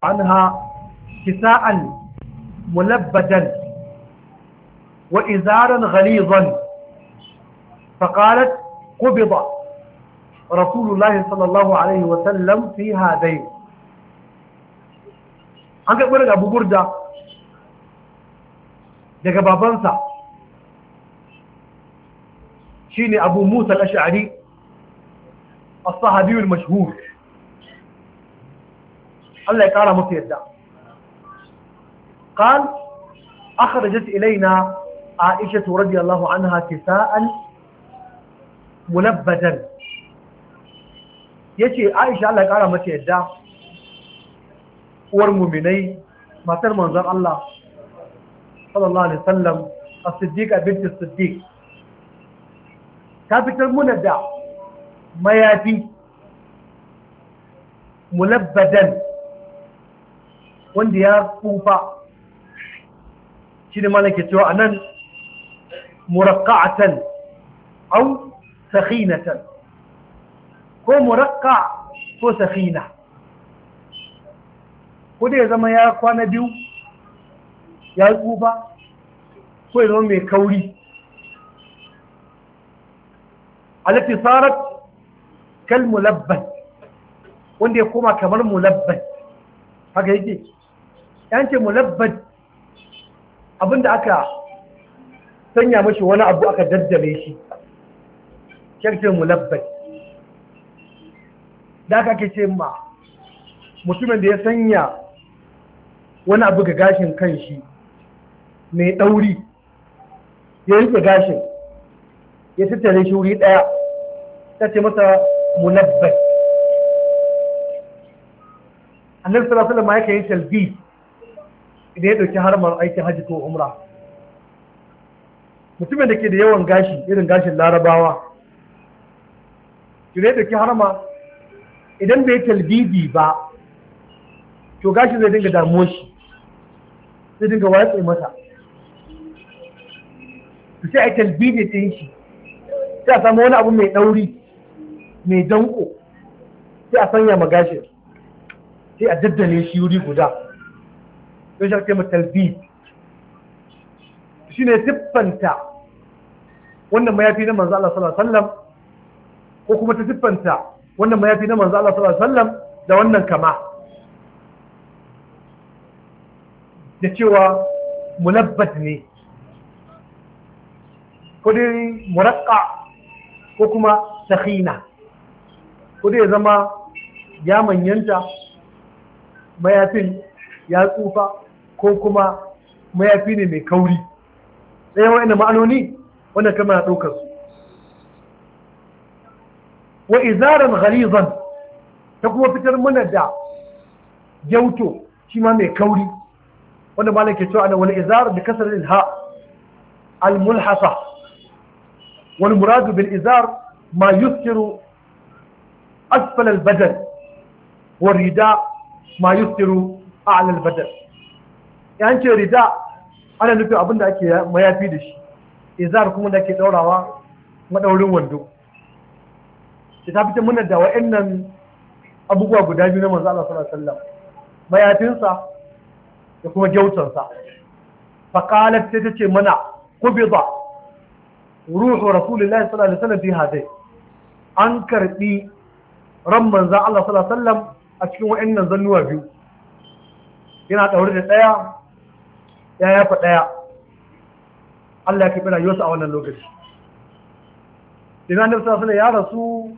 عنها كساء ملبدا وإزارا غليظا فقالت قبض رسول الله صلى الله عليه وسلم في هذين. an karɓi daga Abu Burda daga babansa shine Abu Musa al-Ash'ari as-sahabi al-mashhur, Allah ya kara masa yadda. قال أخرجت إلينا عائشة رضي الله عنها كساء ملبدا. yace Aisha Allah ya kara mata yadda, uwar mu'minai, matar manzon Allah sallallahu alaihi wasallam, as-siddiqa bint as-siddiq, ta fitar muna da mayafi mulabbadan wanda ya tsufa, shi ne malaka cewa anan muraqqa'atan aw sakhinatan, ko murakka ko sakhina, ko da ya zama ya kwana biyu ya tsufa, ko ya zama mai kauri. alati sarat kal mulabban, wanda ya koma kamar mulabban, haka yake. yance mulabban abinda aka sanya mashi wani abu aka daddale shi, kyarce mulabban. da aka ake ce ma mutumin da ya sanya wani abu ga gashin kanshi mai ɗauri, ya rike gashin ya tattare shi wuri ɗaya, ta ce masa mulabban. annabi sallallahu alaihi wasallam yake yin talbi idan ya dauki harmar aikin hajji ko umra. mutumin da ke da yawan gashi irin gashin larabawa, idan ya dauki harma, idan bai talbibi ba to gashin zai dinga damuwa shi, zai dinga watsa mata, to sai a talbibi din shi, sai a samu wani abu mai ɗauri mai danko, sai a sanya magashin, sai a daddale shi wuri guda, don shi ake matalbi. shi ne siffanta wannan mayafi na manzo Allah sallallahu alaihi wasallam, ko kuma ta siffanta wannan mayafi na manzo Allah sallallahu alaihi wasallam da wannan kama, da cewa mulabbat ne, ko dai muraqqa ko kuma sakhina, ko dai ya zama ya manyanta mayafin ya tsufa, ko kuma mayafi ne mai kauri. ɗaya wa'ina ma'anoni wannan kama na ɗaukar su. wa izaran ghalizan, ta kuma fitar mana da gyauto shi ma mai kauri, wanda malam ke cewa ana wani izar bi kasar ha al-mulhasa, wal muradu bil izar ma yusiru asfal al-badal, wa rida ma yusiru a'la al-badal. yan ce rida ana nufin abin da ake mayafi da shi, izar kuma da ake daurawa madaurin wando. ta fitar mana da wa'annan abubuwa guda biyu na manzo Allah sallallahu alaihi wasallam, mayafinsa da kuma gyautansa. faqalat, sai tace mana qubida ruhu rasulillahi sallallahu alaihi wasallam fi hadai, an karbi ran manzo Allah sallallahu alaihi wasallam a cikin wa'annan zannuwa biyu, yana daure da daya ya yafa daya. Allah ya kafi rayuwarsa a wannan lokaci. Dinan Annabi sallallahu alaihi wasallam ya rasu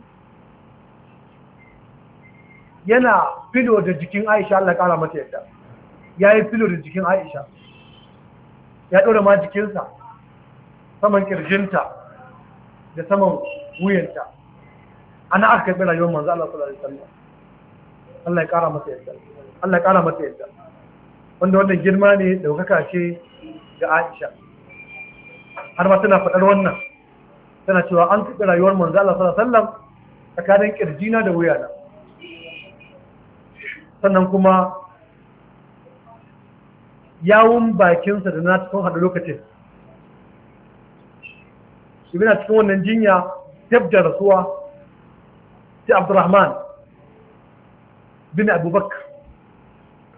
yana filo da jikin Aisha, Allah ya kara mata yadda. Ya yi filo da jikin Aisha, ya ɗora ma jikinsa saman kirjinta da saman wuyanta. ana aka karɓi rayuwar manzo Allah sallallahu alaihi wasallam. Allah ya kara mata yadda, Allah ya kara mata yadda, wanda wannan girma ne, daukaka ce ga Aisha. har ma tana faɗar wannan, tana cewa an karɓi rayuwar manzo Allah sallallahu alaihi wasallam tsakanin kirjina da wuyana. sannan kuma yawun bakinsa da na cikin haɗa lokacin, shi bina cikin wannan jinya dab da rasuwa, sai Abdurrahman bin Abubakar